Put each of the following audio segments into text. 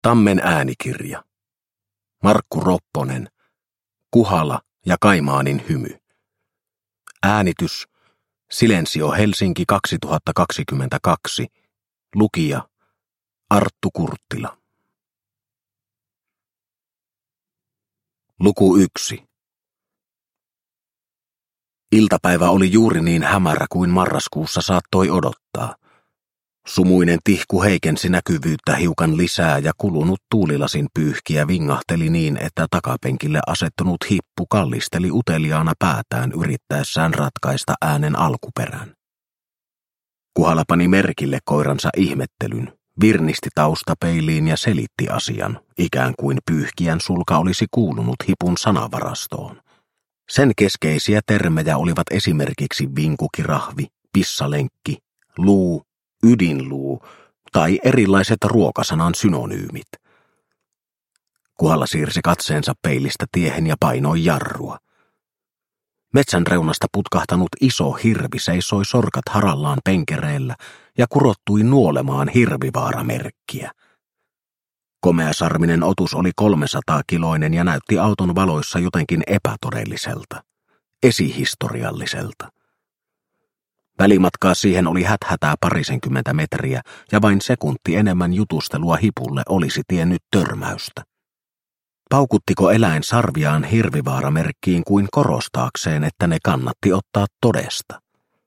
Tammen äänikirja. Markku Ropponen. Kuhala ja Kaimaanin hymy. Äänitys. Silensio Helsinki 2022. Lukija. Arttu Kurttila. Luku 1. Iltapäivä oli juuri niin hämärä kuin marraskuussa saattoi odottaa. Sumuinen tihku heikensi näkyvyyttä hiukan lisää ja kulunut tuulilasin pyyhkiä vingahteli niin, että takapenkille asettunut hippu kallisteli uteliaana päätään yrittäessään ratkaista äänen alkuperän. Kuhala pani merkille koiransa ihmettelyn, virnisti taustapeiliin ja selitti asian, ikään kuin pyyhkiän sulka olisi kuulunut hipun sanavarastoon. Sen keskeisiä termejä olivat esimerkiksi vinkukirahvi, pissalenkki, luu, ydinluu tai erilaiset ruokasanan synonyymit. Kuhala siirsi katseensa peilistä tiehen ja painoi jarrua. Metsän reunasta putkahtanut iso hirvi seisoi sorkat harallaan penkereellä ja kurottui nuolemaan Hirvivaara-merkkiä. Komeasarminen otus oli 300-kiloinen ja näytti auton valoissa jotenkin epätodelliselta, esihistorialliselta. Välimatkaa siihen oli häthätää parisenkymmentä metriä ja vain sekunti enemmän jutustelua hipulle olisi tiennyt törmäystä. Paukuttiko eläin sarviaan Hirvivaara-merkkiin kuin korostaakseen, että ne kannatti ottaa todesta?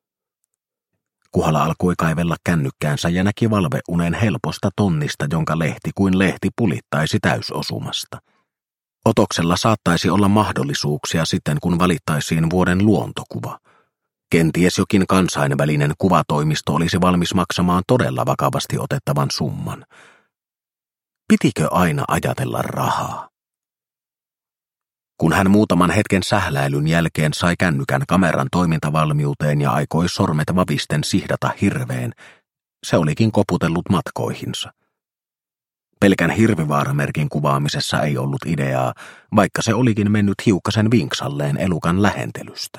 Kuhala alkoi kaivella kännykkäänsä ja näki valveunen helposta tonnista, jonka lehti kuin lehti pulittaisi täysosumasta. Otoksella saattaisi olla mahdollisuuksia sitten, kun valittaisiin vuoden luontokuva. Kenties jokin kansainvälinen kuvatoimisto olisi valmis maksamaan todella vakavasti otettavan summan. Pitikö aina ajatella rahaa? Kun hän muutaman hetken sähläilyn jälkeen sai kännykän kameran toimintavalmiuteen ja aikoi sormet vavisten sihdata hirveen, se olikin koputellut matkoihinsa. Pelkän Hirvivaara-merkin kuvaamisessa ei ollut ideaa, vaikka se olikin mennyt hiukkasen vinksalleen elukan lähentelystä.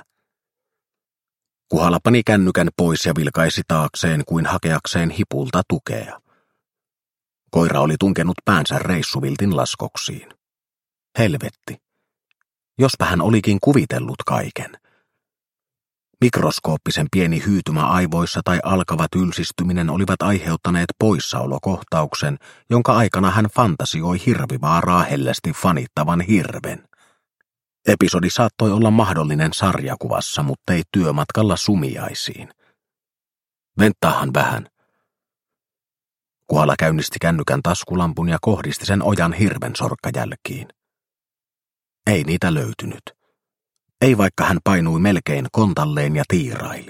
Kuhala pani kännykän pois ja vilkaisi taakseen kuin hakeakseen hipulta tukea. Koira oli tunkenut päänsä reissuviltin laskoksiin. Helvetti. Jospa hän olikin kuvitellut kaiken. Mikroskooppisen pieni hyytymä aivoissa tai alkava tylsistyminen olivat aiheuttaneet poissaolokohtauksen, jonka aikana hän fantasioi Hirvivaaraa hellästi fanittavan hirven. Episodi saattoi olla mahdollinen sarjakuvassa, mutta ei työmatkalla Sumiaisiin. Venttaahan vähän. Kuhala käynnisti kännykän taskulampun ja kohdisti sen ojan hirven sorkkajälkiin. Ei niitä löytynyt. Ei vaikka hän painui melkein kontalleen ja tiiraili.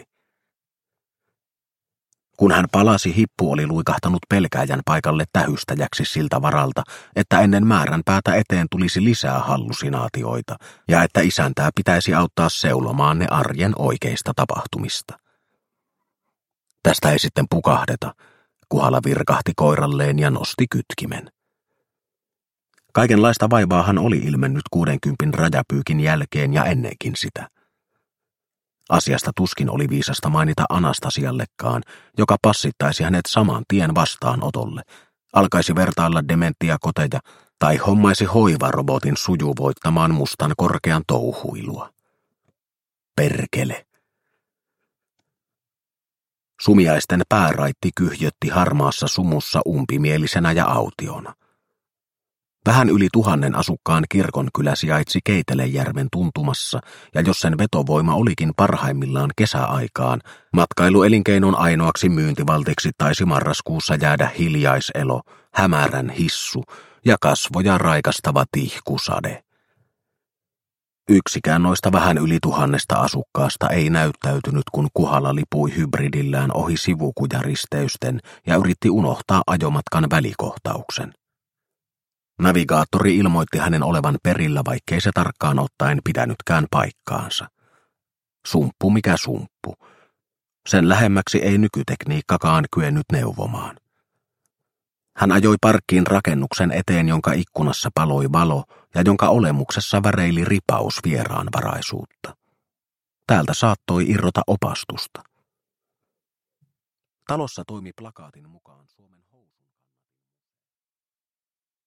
Kun hän palasi, hippu oli luikahtanut pelkääjän paikalle tähystäjäksi siltä varalta, että ennen määränpäätä eteen tulisi lisää hallusinaatioita ja että isäntää pitäisi auttaa seulomaan ne arjen oikeista tapahtumista. Tästä ei sitten pukahdeta, Kuhala virkahti koiralleen ja nosti kytkimen. Kaikenlaista vaivaahan oli ilmennyt 60 rajapyykin jälkeen ja ennenkin sitä. Asiasta tuskin oli viisasta mainita Anastasiallekaan, joka passittaisi hänet saman tien vastaanotolle, alkaisi vertailla dementiakoteja tai hommaisi hoivarobotin sujuvoittamaan mustan korkean touhuilua. Perkele. Sumiaisten pääraitti kyhjötti harmaassa sumussa umpimielisenä ja autiona. Vähän yli 1000 asukkaan kirkonkylä sijaitsi Keitelejärven tuntumassa, ja jos sen vetovoima olikin parhaimmillaan kesäaikaan, matkailuelinkeinon ainoaksi myyntivaltiksi taisi marraskuussa jäädä hiljaiselo, hämärän hissu ja kasvoja raikastava tihkusade. Yksikään noista vähän yli 1000 asukkaasta ei näyttäytynyt, kun Kuhala lipui hybridillään ohi sivukujaristeysten ja yritti unohtaa ajomatkan välikohtauksen. Navigaattori ilmoitti hänen olevan perillä, vaikkei se tarkkaan ottaen pitänytkään paikkaansa. Sumppu mikä sumppu. Sen lähemmäksi ei nykytekniikkakaan kyennyt neuvomaan. Hän ajoi parkkiin rakennuksen eteen, jonka ikkunassa paloi valo ja jonka olemuksessa väreili ripaus vieraanvaraisuutta. Täältä saattoi irrota opastusta. Talossa toimi plakaatin mukaan